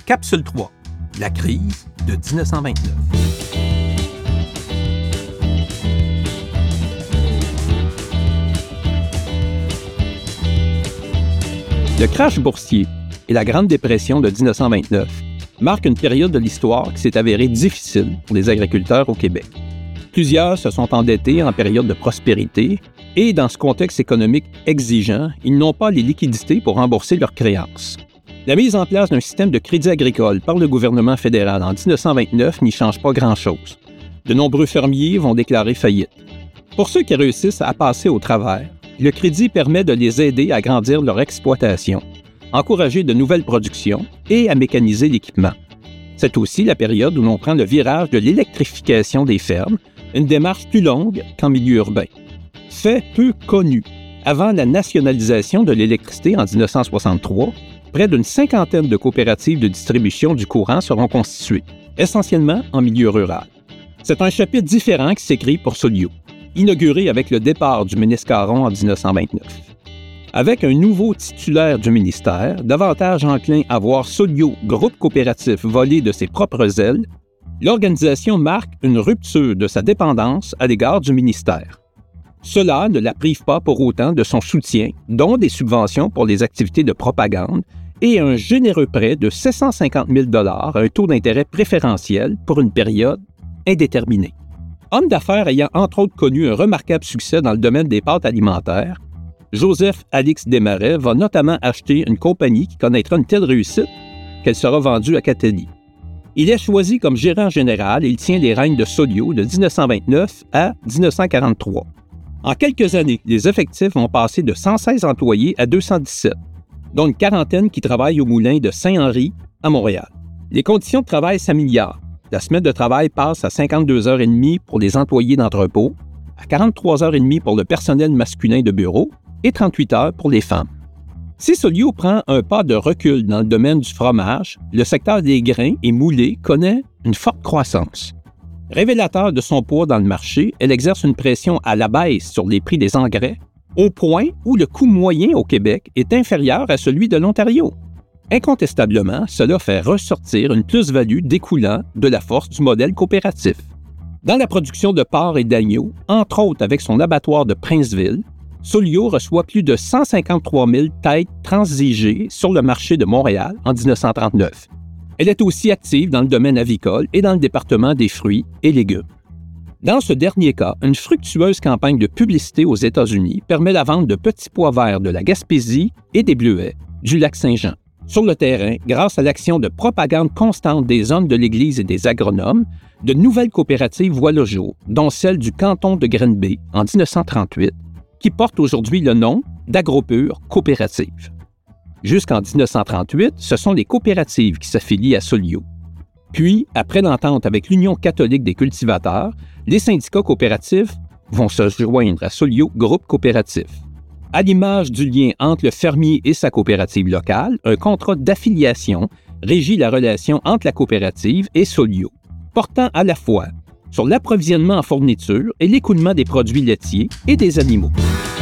Capsule 3. La crise de 1929. Le crash boursier et la Grande Dépression de 1929 marquent une période de l'histoire qui s'est avérée difficile pour les agriculteurs au Québec. Plusieurs se sont endettés en période de prospérité et, dans ce contexte économique exigeant, ils n'ont pas les liquidités pour rembourser leurs créances. La mise en place d'un système de crédit agricole par le gouvernement fédéral en 1929 n'y change pas grand-chose. De nombreux fermiers vont déclarer faillite. Pour ceux qui réussissent à passer au travers, le crédit permet de les aider à agrandir leur exploitation, encourager de nouvelles productions et à mécaniser l'équipement. C'est aussi la période où l'on prend le virage de l'électrification des fermes, une démarche plus longue qu'en milieu urbain. Fait peu connu, avant la nationalisation de l'électricité en 1963, près d'une cinquantaine de coopératives de distribution du courant seront constituées, essentiellement en milieu rural. C'est un chapitre différent qui s'écrit pour Soliot, inauguré avec le départ du ministre Caron en 1929. Avec un nouveau titulaire du ministère, davantage enclin à voir Soliot, groupe coopératif, voler de ses propres ailes, l'organisation marque une rupture de sa dépendance à l'égard du ministère. Cela ne la prive pas pour autant de son soutien, dont des subventions pour les activités de propagande et un généreux prêt de 750 000 $, un taux d'intérêt préférentiel pour une période indéterminée. Homme d'affaires ayant entre autres connu un remarquable succès dans le domaine des pâtes alimentaires, Joseph Alix Desmarais va notamment acheter une compagnie qui connaîtra une telle réussite qu'elle sera vendue à Catelli. Il est choisi comme gérant général et il tient les rênes de Soliot de 1929 à 1943. En quelques années, les effectifs vont passer de 116 employés à 217, dont une quarantaine qui travaillent au moulin de Saint-Henri à Montréal. Les conditions de travail s'améliorent. La semaine de travail passe à 52h30 pour les employés d'entrepôt, à 43h30 pour le personnel masculin de bureau et 38 heures pour les femmes. Si Soliot prend un pas de recul dans le domaine du fromage, le secteur des grains et moulés connaît une forte croissance. Révélateur de son poids dans le marché, elle exerce une pression à la baisse sur les prix des engrais, au point où le coût moyen au Québec est inférieur à celui de l'Ontario. Incontestablement, cela fait ressortir une plus-value découlant de la force du modèle coopératif. Dans la production de porc et d'agneaux, entre autres avec son abattoir de Princeville, Soliot reçoit plus de 153 000 têtes transigées sur le marché de Montréal en 1939. Elle est aussi active dans le domaine avicole et dans le département des fruits et légumes. Dans ce dernier cas, une fructueuse campagne de publicité aux États-Unis permet la vente de petits pois verts de la Gaspésie et des bleuets du lac Saint-Jean. Sur le terrain, grâce à l'action de propagande constante des hommes de l'Église et des agronomes, de nouvelles coopératives voient le jour, dont celle du canton de Grenby en 1938, qui porte aujourd'hui le nom d'Agropur Coopérative. Jusqu'en 1938, ce sont les coopératives qui s'affilient à Soliot. Puis, après l'entente avec l'Union catholique des cultivateurs, les syndicats coopératifs vont se joindre à Soliot Groupe Coopératif. À l'image du lien entre le fermier et sa coopérative locale, un contrat d'affiliation régit la relation entre la coopérative et Soliot, portant à la fois sur l'approvisionnement en fourniture et l'écoulement des produits laitiers et des animaux.